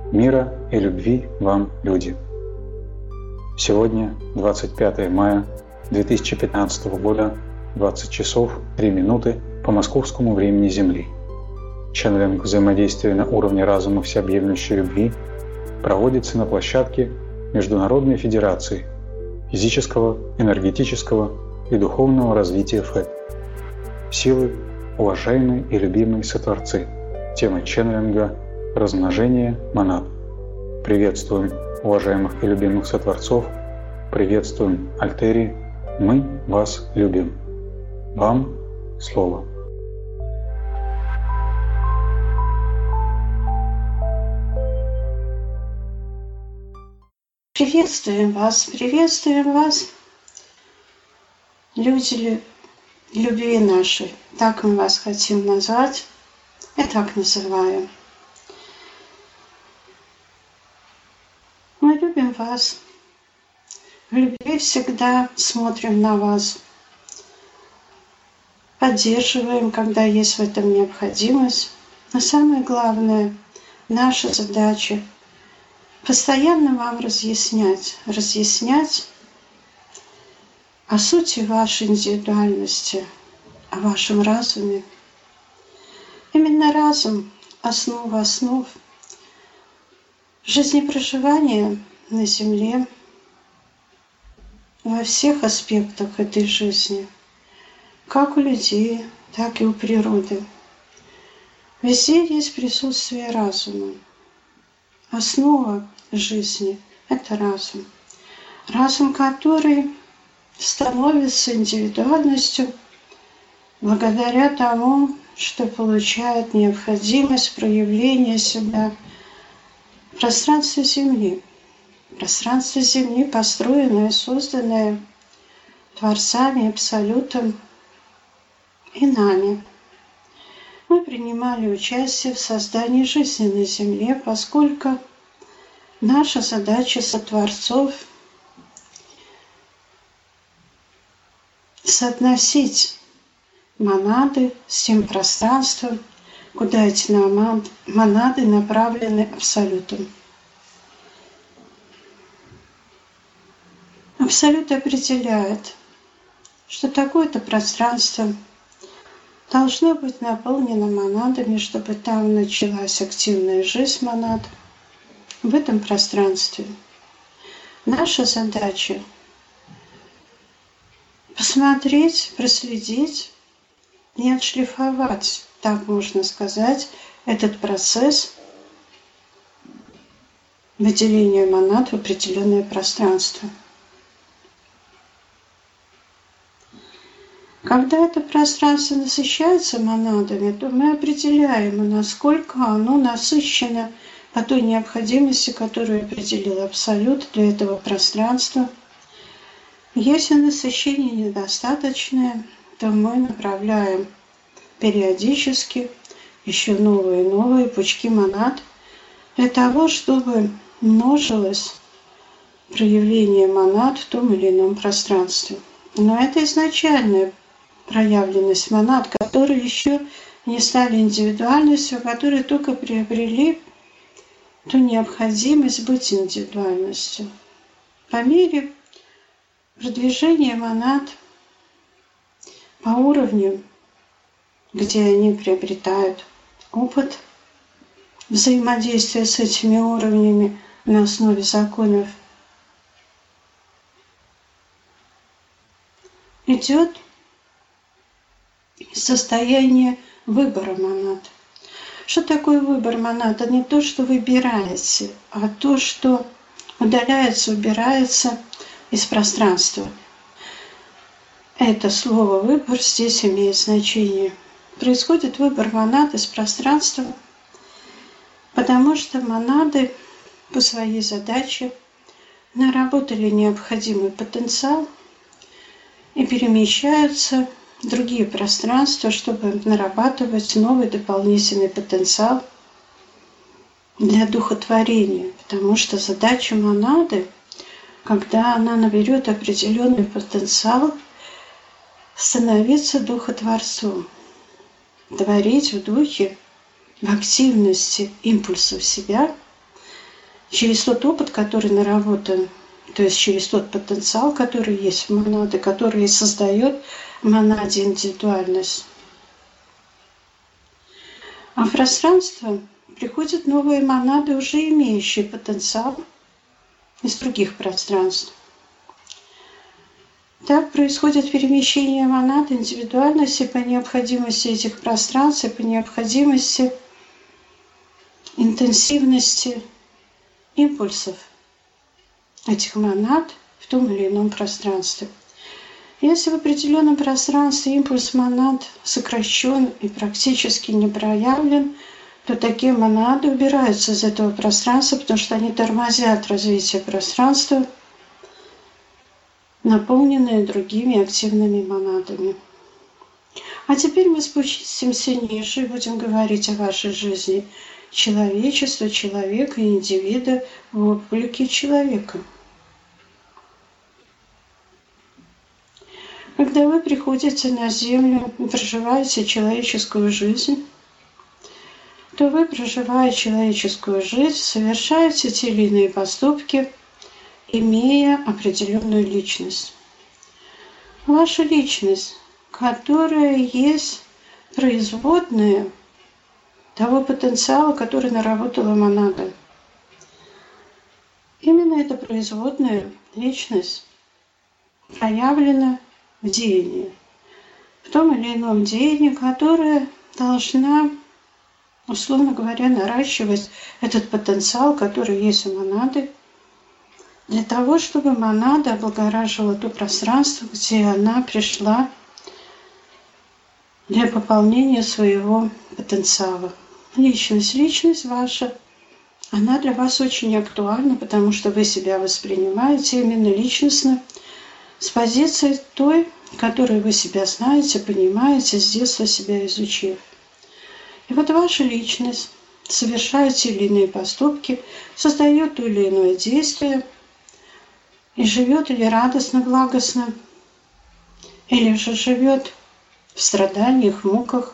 Мира и любви вам, люди! Сегодня 25 мая 2015 года, 20 часов 3 минуты по московскому времени Земли. Ченнелинг взаимодействия на уровне разума всеобъемлющей любви проводится на площадке Международной Федерации физического, энергетического и духовного развития ФЭД. Силы, уважаемые и любимые сотворцы. Тема ченнелинга – размножение монад. Приветствуем уважаемых и любимых сотворцов, приветствуем Альтери, мы вас любим. Вам слово. Приветствуем вас, люди любви нашей. Так мы вас хотим назвать и так называем. Мы любим вас. В любви всегда смотрим на вас. Поддерживаем, когда есть в этом необходимость. Но самое главное, наша задача — постоянно вам разъяснять о сути вашей индивидуальности, о вашем разуме. Именно разум — основа основ жизнепроживания на Земле во всех аспектах этой жизни, как у людей, так и у природы. Везде есть присутствие разума. Основа жизни — это разум. Разум, который становится индивидуальностью благодаря тому, что получает необходимость проявления себя в пространстве Земли. Пространство Земли, построенное, созданное Творцами, Абсолютом и нами. Мы принимали участие в создании жизни на Земле, поскольку наша задача сотворцов — соотносить монады с тем пространством, куда эти монады направлены Абсолютом. Абсолют определяет, что такое-то пространство должно быть наполнено монадами, чтобы там началась активная жизнь монад в этом пространстве. Наша задача — посмотреть, проследить и отшлифовать, так можно сказать, этот процесс выделения монад в определенное пространство. Когда это пространство насыщается монадами, то мы определяем, насколько оно насыщено по той необходимости, которую определил Абсолют для этого пространства. Если насыщение недостаточное, то мы направляем периодически еще новые и новые пучки монад для того, чтобы множилось проявление монад в том или ином пространстве. Но это изначальная проявленность монад, которые еще не стали индивидуальностью, которые только приобрели ту необходимость быть индивидуальностью. По мере продвижения монад по уровню, где они приобретают опыт взаимодействия с этими уровнями на основе законов, идет состояние выбора монад. Что такое выбор монад? Это не то, что выбираете, а то, что удаляется, убирается из пространства. Это слово «выбор» здесь имеет значение. Происходит выбор монад из пространства, потому что монады по своей задаче наработали необходимый потенциал и перемещаются в другие пространства, чтобы нарабатывать новый дополнительный потенциал для духотворения. Потому что задача монады, когда она наберет определенный потенциал, становиться духотворцом, творить в духе, в активности импульсов себя через тот опыт, который наработан, то есть через тот потенциал, который есть в монаде, который создает в монаде индивидуальность. А в пространство приходят новые монады, уже имеющие потенциал из других пространств. Так происходит перемещение монад индивидуальности по необходимости этих пространств и по необходимости интенсивности импульсов этих монад в том или ином пространстве. Если в определенном пространстве импульс монад сокращен и практически не проявлен, то такие монады убираются из этого пространства, потому что они тормозят развитие пространства, наполненные другими активными монадами. А теперь мы спустимся ниже и будем говорить о вашей жизни человечества, человека и индивида в облике человека. Когда вы приходите на Землю и проживаете человеческую жизнь, то вы, проживая человеческую жизнь, совершаете те или иные поступки, имея определенную личность. Ваша личность, которая есть производная того потенциала, который наработала монада. Именно эта производная личность проявлена в деянии, в том или ином деянии, которое должна, условно говоря, наращивать этот потенциал, который есть у монады, для того, чтобы монада облагораживала то пространство, где она пришла для пополнения своего потенциала. Личность ваша, она для вас очень актуальна, потому что вы себя воспринимаете именно личностно, с позиции той, которой вы себя знаете, понимаете, с детства себя изучив. И вот ваша личность совершает те или иные поступки, создает то или иное действие, и живет или радостно, благостно, или же живет в страданиях, муках,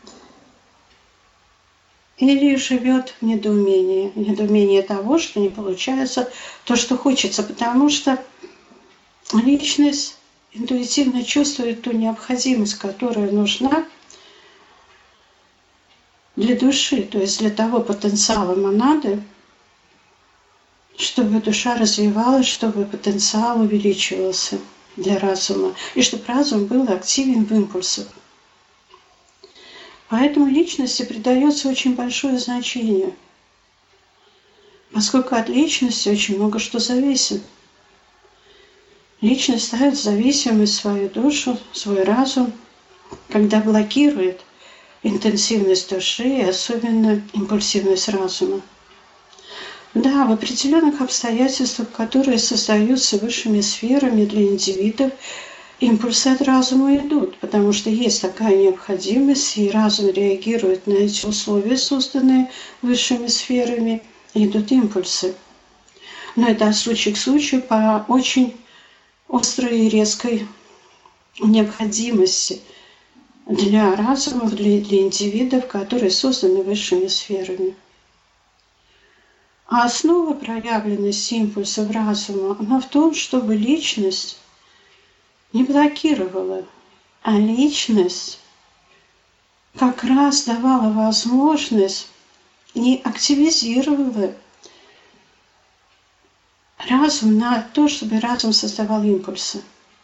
или живет в недоумении того, что не получается то, что хочется, потому что личность интуитивно чувствует ту необходимость, которая нужна для души, то есть для того потенциала монады, чтобы душа развивалась, чтобы потенциал увеличивался для разума, и чтобы разум был активен в импульсах. Поэтому личности придается очень большое значение, поскольку от личности очень много что зависит. Личность ставит в зависимость свою душу, свой разум, когда блокирует интенсивность души и особенно импульсивность разума. Да, в определенных обстоятельствах, которые создаются высшими сферами для индивидов, импульсы от разума идут, потому что есть такая необходимость, и разум реагирует на эти условия, созданные высшими сферами, и идут импульсы. Но это от случая к случаю по очень острой и резкой необходимости для разумов, для индивидов, которые созданы высшими сферами. А основа проявленности импульсов разума, она в том, чтобы личность не блокировала, а личность как раз давала возможность и активизировала разум на то, чтобы разум создавал импульсы.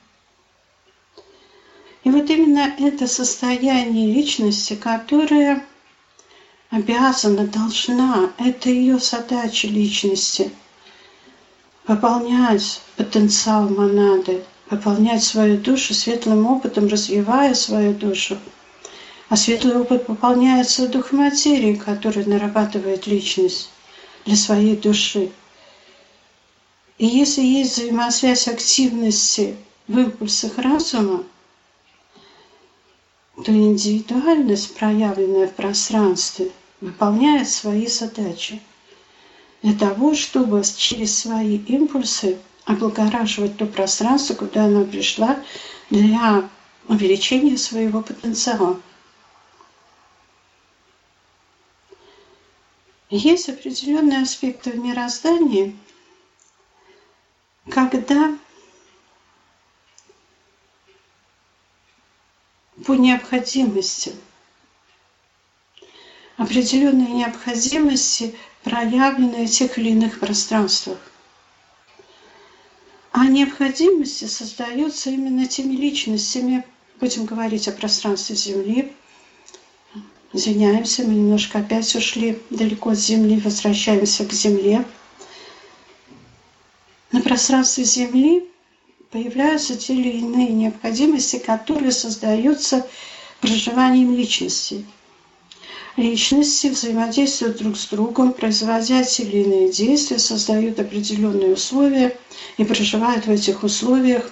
И вот именно это состояние личности, которое обязана, должна, это ее задача личности, пополнять потенциал монады, пополнять свою душу светлым опытом, развивая свою душу. А светлый опыт пополняется духом материи, который нарабатывает личность для своей души. И если есть взаимосвязь активности в импульсах разума, то индивидуальность, проявленная в пространстве, выполняет свои задачи для того, чтобы через свои импульсы облагораживать то пространство, куда она пришла, для увеличения своего потенциала. Есть определенные аспекты в мироздании, когда по необходимости, определенные необходимости проявлены в тех или иных пространствах. А необходимости создаются именно теми личностями, будем говорить о пространстве Земли. Извиняемся, мы немножко опять ушли далеко от Земли, возвращаемся к Земле. На пространстве Земли появляются те или иные необходимости, которые создаются проживанием личностей. Личности взаимодействуют друг с другом, производя те или иные действия, создают определенные условия и проживают в этих условиях,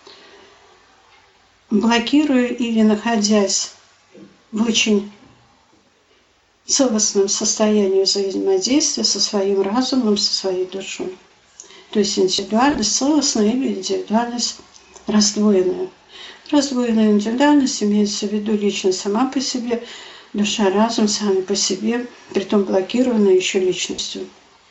блокируя или находясь в очень целостном состоянии взаимодействия со своим разумом, со своей душой. То есть индивидуальность целостная или индивидуальность раздвоенная. Раздвоенная индивидуальность имеется в виду личность сама по себе, душа, разум сами по себе, притом блокированная еще личностью.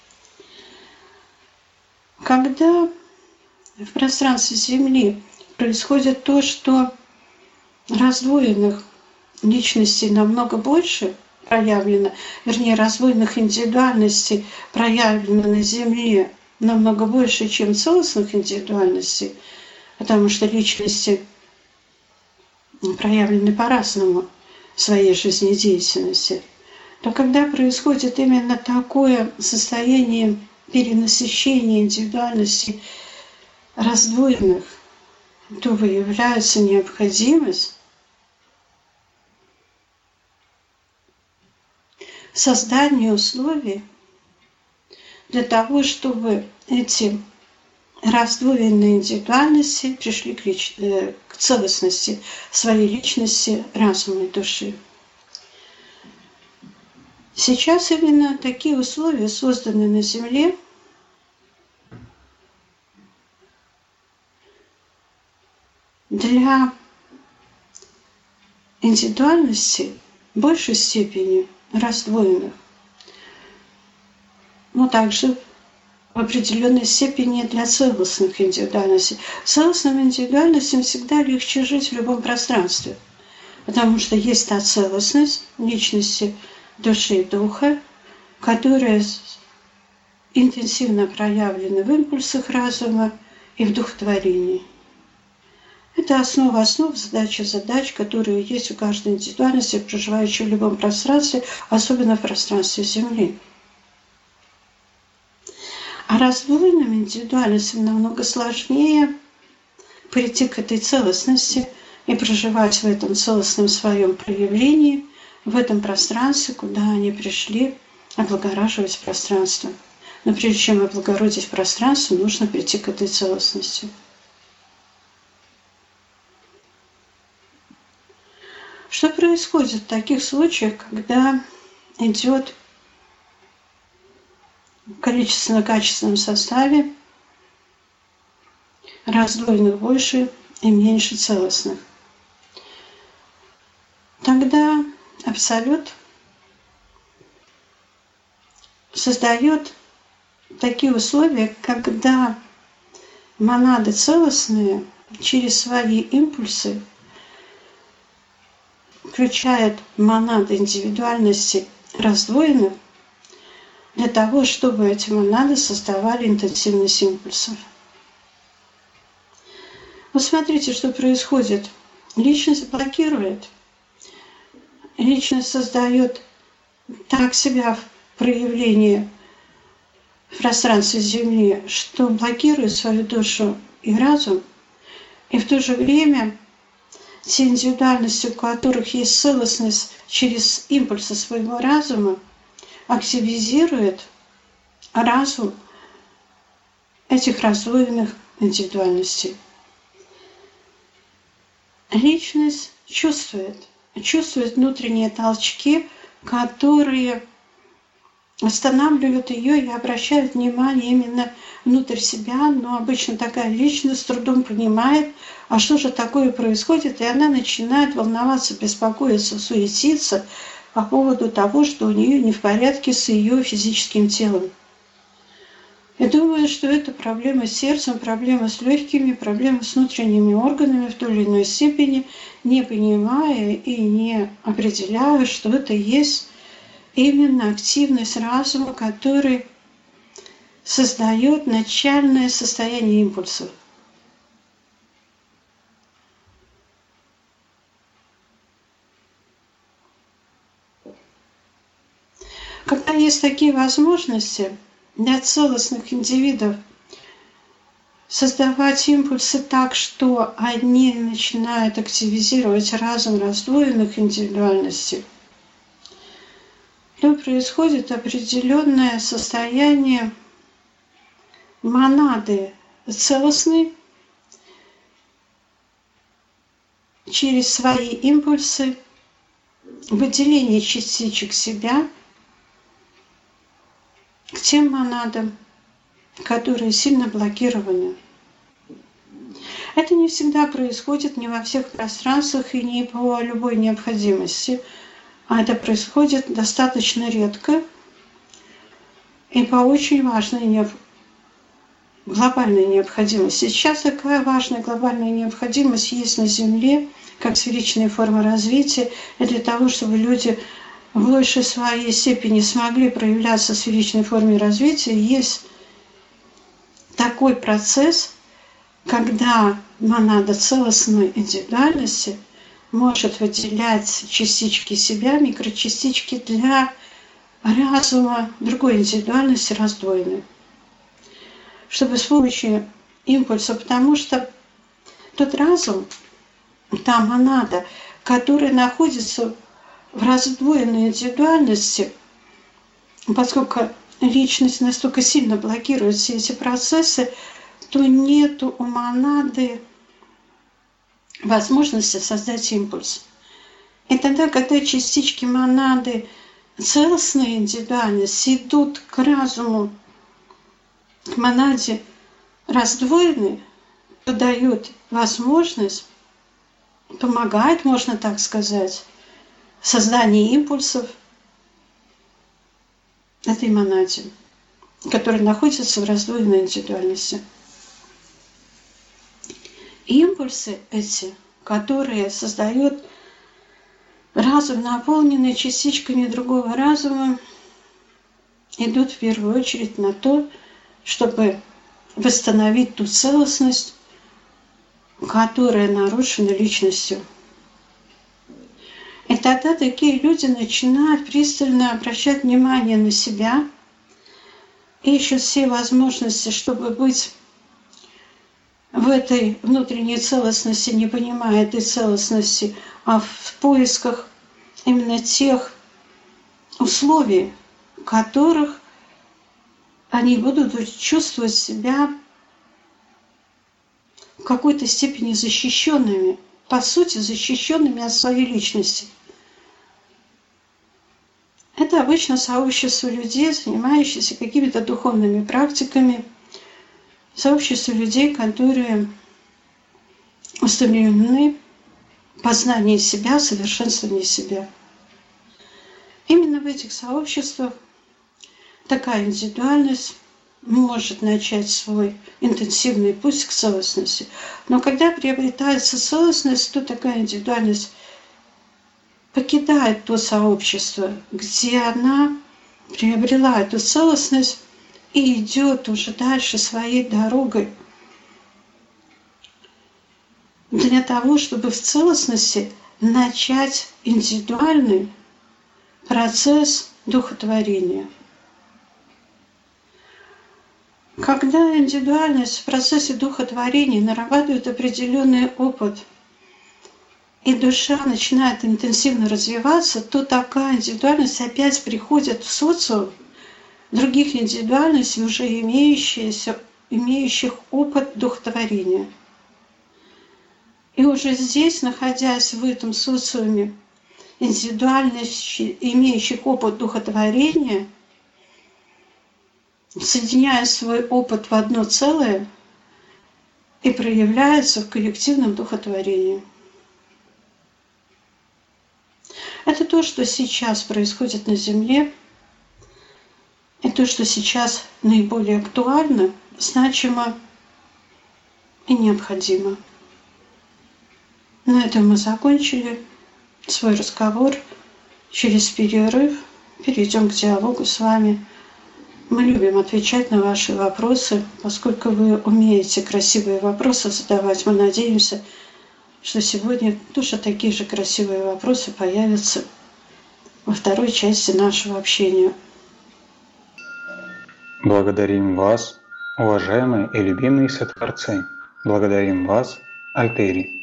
Когда в пространстве Земли происходит то, что раздвоенных личностей намного больше проявлено, вернее, раздвоенных индивидуальностей проявлено на Земле намного больше, чем целостных индивидуальностей, потому что личности проявлены по-разному в своей жизнедеятельности, то когда происходит именно такое состояние перенасыщения индивидуальностей раздвоенных, то выявляется необходимость создания условий для того, чтобы эти раздвоенные индивидуальности пришли к целостности своей личности, разума и души. Сейчас именно такие условия созданы на Земле для индивидуальности в большей степени раздвоенных, но также в определенной степени для целостных индивидуальностей. Целостным индивидуальностям всегда легче жить в любом пространстве, потому что есть та целостность личности, души и духа, которая интенсивно проявлена в импульсах разума и в духотворении. Это основа основ, задача задач, которые есть у каждой индивидуальности, проживающей в любом пространстве, особенно в пространстве Земли. А раздвоенным индивидуальностям намного сложнее прийти к этой целостности и проживать в этом целостном своем проявлении, в этом пространстве, куда они пришли облагораживать пространство. Но прежде чем облагородить пространство, нужно прийти к этой целостности. Что происходит в таких случаях, когда идет в количественно-качественном составе раздвоенных больше и меньше целостных? Тогда Абсолют создает такие условия, когда монады целостные через свои импульсы включает монады индивидуальности раздвоенных для того, чтобы эти монады создавали интенсивность импульсов. Вот смотрите, что происходит. Личность блокирует. Личность создает так себя в проявлении в пространстве Земли, что блокирует свою душу и разум, и в то же время те индивидуальности, у которых есть целостность через импульсы своего разума, активизирует разум этих раздвоенных индивидуальностей. Личность чувствует внутренние толчки, которые останавливают ее и обращают внимание именно внутрь себя, но обычно такая личность с трудом понимает, а что же такое происходит, и она начинает волноваться, беспокоиться, суетиться, по поводу того, что у нее не в порядке с ее физическим телом. Я думаю, что это проблема с сердцем, проблема с легкими, проблема с внутренними органами в той или иной степени, не понимая и не определяя, что это есть именно активность разума, который создает начальное состояние импульсов. Когда есть такие возможности для целостных индивидов создавать импульсы так, что они начинают активизировать разум раздвоенных индивидуальностей, то происходит определенное состояние монады целостной через свои импульсы, выделение частичек себя к тем монадам, которые сильно блокированы. Это не всегда происходит, не во всех пространствах и не по любой необходимости, а это происходит достаточно редко и по очень важной глобальной необходимости. Сейчас такая важная глобальная необходимость есть на Земле, как сферичная форма развития, и для того, чтобы люди в большей своей степени смогли проявляться в сферичной форме развития, есть такой процесс, когда монада целостной индивидуальности может выделять частички себя, микрочастички для разума другой индивидуальности раздвоенной. Чтобы с помощью импульса, потому что тот разум, та монада, которая находится в раздвоенной индивидуальности, поскольку личность настолько сильно блокирует все эти процессы, то нет у монады возможности создать импульс. И тогда, когда частички монады целостной индивидуальности идут к разуму, к монаде раздвоенной, то дают возможность, помогает, можно так сказать, создание импульсов этой монаде, которая находится в раздвоенной индивидуальности. Импульсы эти, которые создает разум, наполненный частичками другого разума, идут в первую очередь на то, чтобы восстановить ту целостность, которая нарушена личностью. И тогда такие люди начинают пристально обращать внимание на себя, ищут все возможности, чтобы быть в этой внутренней целостности, не понимая этой целостности, а в поисках именно тех условий, в которых они будут чувствовать себя в какой-то степени защищенными, по сути, защищенными от своей личности. Это обычно сообщество людей, занимающихся какими-то духовными практиками, сообщество людей, которые устремлены в познание себя, совершенствование себя. Именно в этих сообществах такая индивидуальность может начать свой интенсивный путь к целостности. Но когда приобретается целостность, то такая индивидуальность покидает то сообщество, где она приобрела эту целостность и идет уже дальше своей дорогой для того, чтобы в целостности начать индивидуальный процесс духотворения. Когда индивидуальность в процессе духотворения нарабатывает определенный опыт, и душа начинает интенсивно развиваться, то такая индивидуальность опять приходит в социум других индивидуальностей, уже имеющих опыт духотворения. И уже здесь, находясь в этом социуме индивидуальностей, имеющих опыт духотворения, соединяя свой опыт в одно целое, и проявляется в коллективном духотворении. Это то, что сейчас происходит на Земле, и то, что сейчас наиболее актуально, значимо и необходимо. На этом мы закончили свой разговор. Через перерыв перейдем к диалогу с вами. Мы любим отвечать на ваши вопросы, поскольку вы умеете красивые вопросы задавать. Мы надеемся, что сегодня тоже такие же красивые вопросы появятся во второй части нашего общения. Благодарим вас, уважаемые и любимые сотворцы. Благодарим вас, Альтери.